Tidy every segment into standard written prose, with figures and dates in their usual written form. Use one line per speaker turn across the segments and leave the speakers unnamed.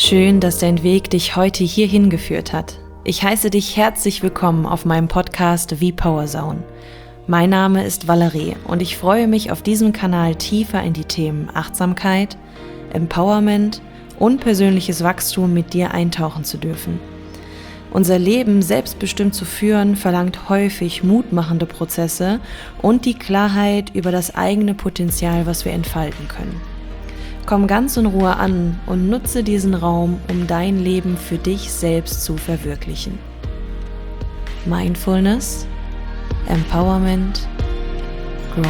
Schön, dass dein Weg dich heute hierhin geführt hat. Ich heiße dich herzlich willkommen auf meinem Podcast V-Power Zone. Mein Name ist Valerie und ich freue mich, auf diesem Kanal tiefer in die Themen Achtsamkeit, Empowerment und persönliches Wachstum mit dir eintauchen zu dürfen. Unser Leben selbstbestimmt zu führen, verlangt häufig mutmachende Prozesse und die Klarheit über das eigene Potenzial, was wir entfalten können. Komm ganz in Ruhe an und nutze diesen Raum, um dein Leben für dich selbst zu verwirklichen. Mindfulness, Empowerment, Growth.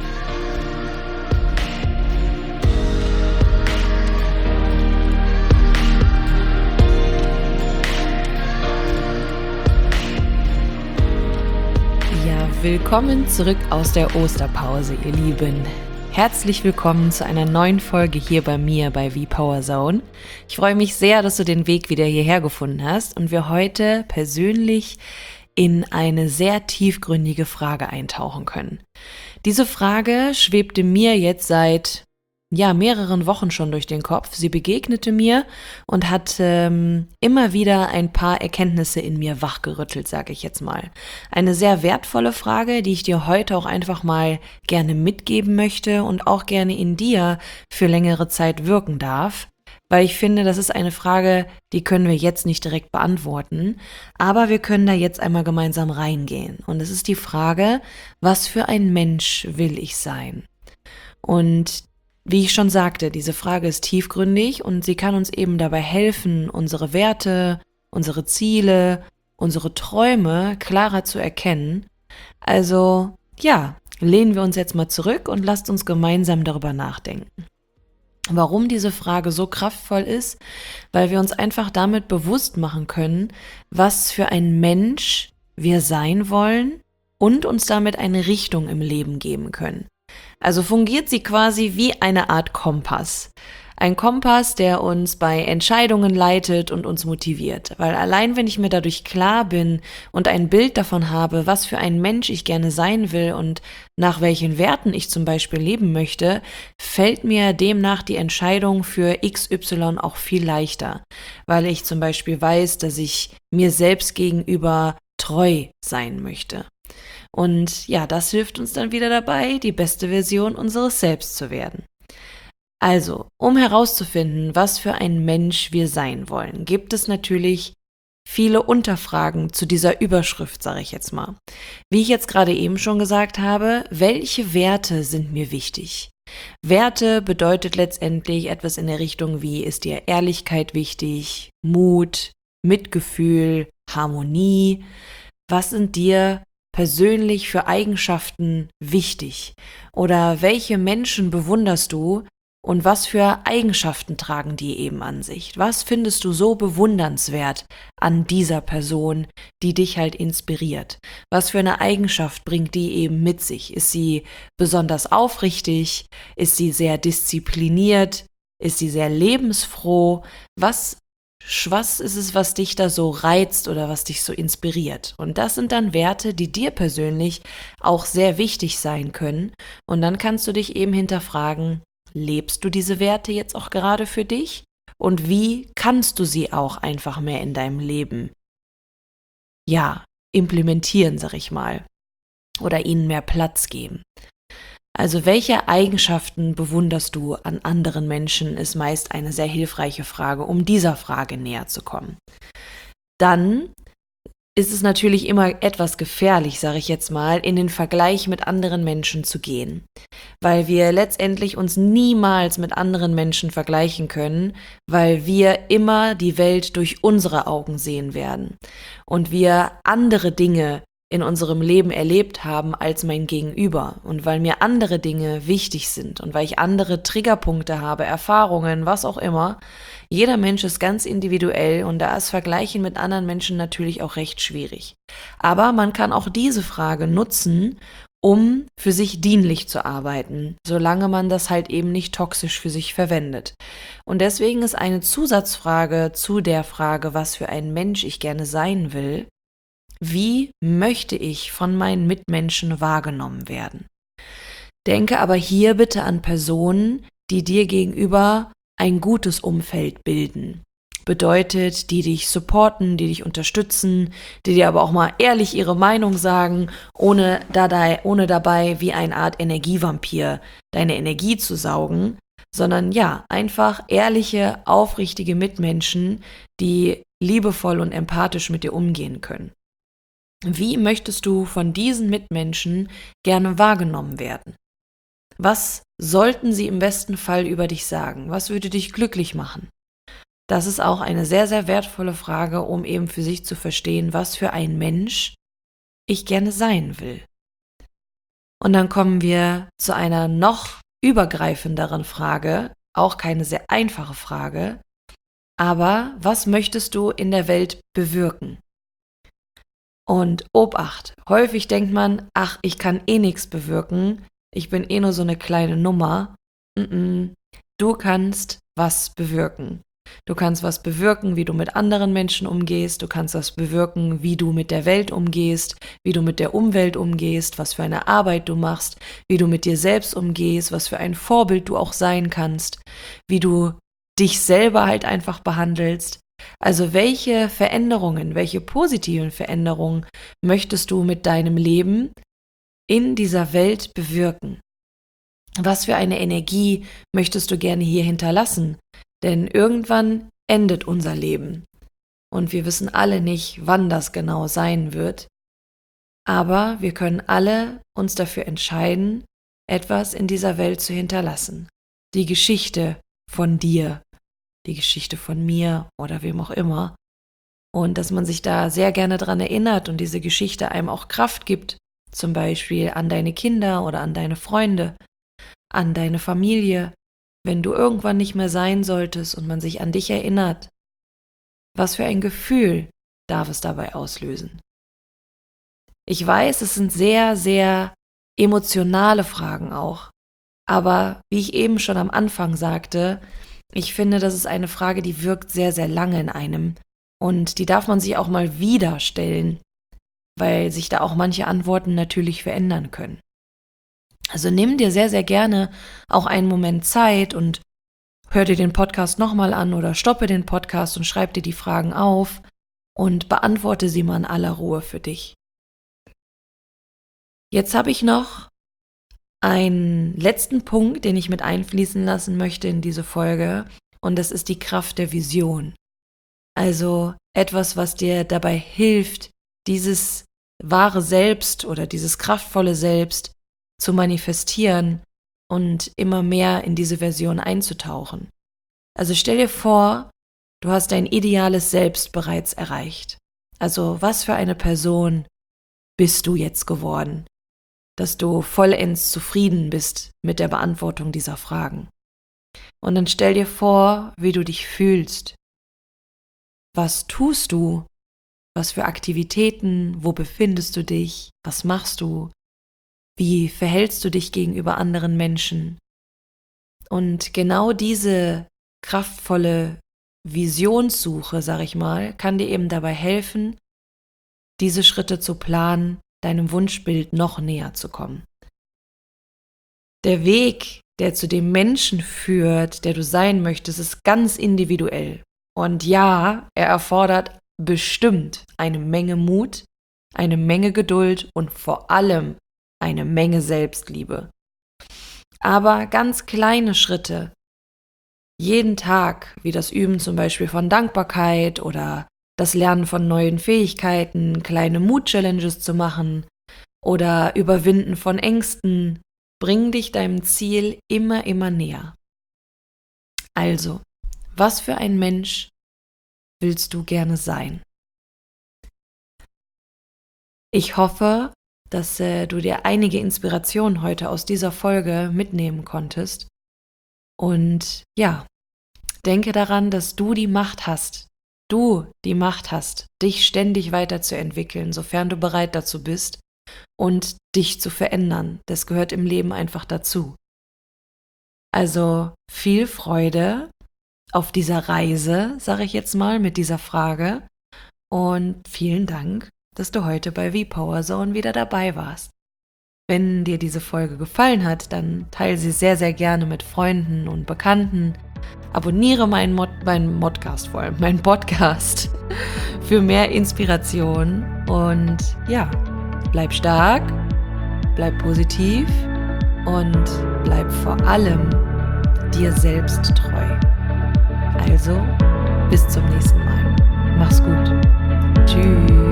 Ja, willkommen zurück aus der Osterpause, ihr Lieben. Herzlich willkommen zu einer neuen Folge hier bei mir bei V-Power Zone. Ich freue mich sehr, dass du den Weg wieder hierher gefunden hast und wir heute persönlich in eine sehr tiefgründige Frage eintauchen können. Diese Frage schwebte mir jetzt seit mehreren Wochen schon durch den Kopf. Sie begegnete mir und hat immer wieder ein paar Erkenntnisse in mir wachgerüttelt, sage ich jetzt mal. Eine sehr wertvolle Frage, die ich dir heute auch einfach mal gerne mitgeben möchte und auch gerne in dir für längere Zeit wirken darf. Weil ich finde, das ist eine Frage, die können wir jetzt nicht direkt beantworten, aber wir können da jetzt einmal gemeinsam reingehen. Und es ist die Frage, was für ein Mensch will ich sein? Und wie ich schon sagte, diese Frage ist tiefgründig und sie kann uns eben dabei helfen, unsere Werte, unsere Ziele, unsere Träume klarer zu erkennen. Also lehnen wir uns jetzt mal zurück und lasst uns gemeinsam darüber nachdenken. Warum diese Frage so kraftvoll ist? Weil wir uns einfach damit bewusst machen können, was für ein Mensch wir sein wollen und uns damit eine Richtung im Leben geben können. Also fungiert sie quasi wie eine Art Kompass. Ein Kompass, der uns bei Entscheidungen leitet und uns motiviert. Weil allein wenn ich mir dadurch klar bin und ein Bild davon habe, was für ein Mensch ich gerne sein will und nach welchen Werten ich zum Beispiel leben möchte, fällt mir demnach die Entscheidung für XY auch viel leichter. Weil ich zum Beispiel weiß, dass ich mir selbst gegenüber treu sein möchte. Und das hilft uns dann wieder dabei, die beste Version unseres Selbst zu werden. Also, um herauszufinden, was für ein Mensch wir sein wollen, gibt es natürlich viele Unterfragen zu dieser Überschrift, sage ich jetzt mal. Wie ich jetzt gerade eben schon gesagt habe, welche Werte sind mir wichtig? Werte bedeutet letztendlich etwas in der Richtung wie, ist dir Ehrlichkeit wichtig, Mut, Mitgefühl, Harmonie? Was sind dir persönlich für Eigenschaften wichtig? Oder welche Menschen bewunderst du und was für Eigenschaften tragen die eben an sich? Was findest du so bewundernswert an dieser Person, die dich halt inspiriert? Was für eine Eigenschaft bringt die eben mit sich? Ist sie besonders aufrichtig? Ist sie sehr diszipliniert? Ist sie sehr lebensfroh? Was ist es, was dich da so reizt oder was dich so inspiriert? Und das sind dann Werte, die dir persönlich auch sehr wichtig sein können. Und dann kannst du dich eben hinterfragen, lebst du diese Werte jetzt auch gerade für dich? Und wie kannst du sie auch einfach mehr in deinem Leben, implementieren, sag ich mal, oder ihnen mehr Platz geben? Also welche Eigenschaften bewunderst du an anderen Menschen, ist meist eine sehr hilfreiche Frage, um dieser Frage näher zu kommen. Dann ist es natürlich immer etwas gefährlich, sage ich jetzt mal, in den Vergleich mit anderen Menschen zu gehen, weil wir letztendlich uns niemals mit anderen Menschen vergleichen können, weil wir immer die Welt durch unsere Augen sehen werden und wir andere Dinge in unserem Leben erlebt haben als mein Gegenüber und weil mir andere Dinge wichtig sind und weil ich andere Triggerpunkte habe, Erfahrungen, was auch immer. Jeder Mensch ist ganz individuell und da ist Vergleichen mit anderen Menschen natürlich auch recht schwierig. Aber man kann auch diese Frage nutzen, um für sich dienlich zu arbeiten, solange man das halt eben nicht toxisch für sich verwendet. Und deswegen ist eine Zusatzfrage zu der Frage, was für ein Mensch ich gerne sein will: Wie möchte ich von meinen Mitmenschen wahrgenommen werden? Denke aber hier bitte an Personen, die dir gegenüber ein gutes Umfeld bilden. Bedeutet, die dich supporten, die dich unterstützen, die dir aber auch mal ehrlich ihre Meinung sagen, ohne dabei wie eine Art Energievampir deine Energie zu saugen, sondern ja, einfach ehrliche, aufrichtige Mitmenschen, die liebevoll und empathisch mit dir umgehen können. Wie möchtest du von diesen Mitmenschen gerne wahrgenommen werden? Was sollten sie im besten Fall über dich sagen? Was würde dich glücklich machen? Das ist auch eine sehr, sehr wertvolle Frage, um eben für sich zu verstehen, was für ein Mensch ich gerne sein will. Und dann kommen wir zu einer noch übergreifenderen Frage, auch keine sehr einfache Frage, aber was möchtest du in der Welt bewirken? Und Obacht, häufig denkt man, ach, ich kann eh nichts bewirken, ich bin eh nur so eine kleine Nummer. Du kannst was bewirken. Du kannst was bewirken, wie du mit anderen Menschen umgehst, du kannst was bewirken, wie du mit der Welt umgehst, wie du mit der Umwelt umgehst, was für eine Arbeit du machst, wie du mit dir selbst umgehst, was für ein Vorbild du auch sein kannst, wie du dich selber halt einfach behandelst. Also welche Veränderungen, welche positiven Veränderungen möchtest du mit deinem Leben in dieser Welt bewirken? Was für eine Energie möchtest du gerne hier hinterlassen? Denn irgendwann endet unser Leben. Und wir wissen alle nicht, wann das genau sein wird. Aber wir können alle uns dafür entscheiden, etwas in dieser Welt zu hinterlassen. Die Geschichte von dir, die Geschichte von mir oder wem auch immer. Und dass man sich da sehr gerne dran erinnert und diese Geschichte einem auch Kraft gibt, zum Beispiel an deine Kinder oder an deine Freunde, an deine Familie, wenn du irgendwann nicht mehr sein solltest und man sich an dich erinnert. Was für ein Gefühl darf es dabei auslösen? Ich weiß, es sind sehr, sehr emotionale Fragen auch. Aber wie ich eben schon am Anfang sagte, ich finde, das ist eine Frage, die wirkt sehr, sehr lange in einem. Und die darf man sich auch mal wieder stellen, weil sich da auch manche Antworten natürlich verändern können. Also nimm dir sehr, sehr gerne auch einen Moment Zeit und hör dir den Podcast nochmal an oder stoppe den Podcast und schreib dir die Fragen auf und beantworte sie mal in aller Ruhe für dich. Jetzt habe ich noch einen letzten Punkt, den ich mit einfließen lassen möchte in diese Folge, und das ist die Kraft der Vision. Also etwas, was dir dabei hilft, dieses wahre Selbst oder dieses kraftvolle Selbst zu manifestieren und immer mehr in diese Version einzutauchen. Also stell dir vor, du hast dein ideales Selbst bereits erreicht. Also was für eine Person bist du jetzt geworden, dass du vollends zufrieden bist mit der Beantwortung dieser Fragen. Und dann stell dir vor, wie du dich fühlst. Was tust du? Was für Aktivitäten? Wo befindest du dich? Was machst du? Wie verhältst du dich gegenüber anderen Menschen? Und genau diese kraftvolle Visionssuche, sag ich mal, kann dir eben dabei helfen, diese Schritte zu planen, deinem Wunschbild noch näher zu kommen. Der Weg, der zu dem Menschen führt, der du sein möchtest, ist ganz individuell. Und ja, er erfordert bestimmt eine Menge Mut, eine Menge Geduld und vor allem eine Menge Selbstliebe. Aber ganz kleine Schritte, jeden Tag, wie das Üben zum Beispiel von Dankbarkeit oder das Lernen von neuen Fähigkeiten, kleine Mut-Challenges zu machen oder Überwinden von Ängsten, bringen dich deinem Ziel immer, immer näher. Also, was für ein Mensch willst du gerne sein? Ich hoffe, dass du dir einige Inspirationen heute aus dieser Folge mitnehmen konntest. Und ja, denke daran, dass du die Macht hast. Du die Macht hast, dich ständig weiterzuentwickeln, sofern du bereit dazu bist und dich zu verändern. Das gehört im Leben einfach dazu. Also viel Freude auf dieser Reise, sage ich jetzt mal, mit dieser Frage. Und vielen Dank, dass du heute bei V-Power Zone wieder dabei warst. Wenn dir diese Folge gefallen hat, dann teile sie sehr, sehr gerne mit Freunden und Bekannten Abonniere meinen Podcast vor allem, meinen Podcast für mehr Inspiration. Und ja, bleib stark, bleib positiv und bleib vor allem dir selbst treu. Also, bis zum nächsten Mal. Mach's gut. Tschüss.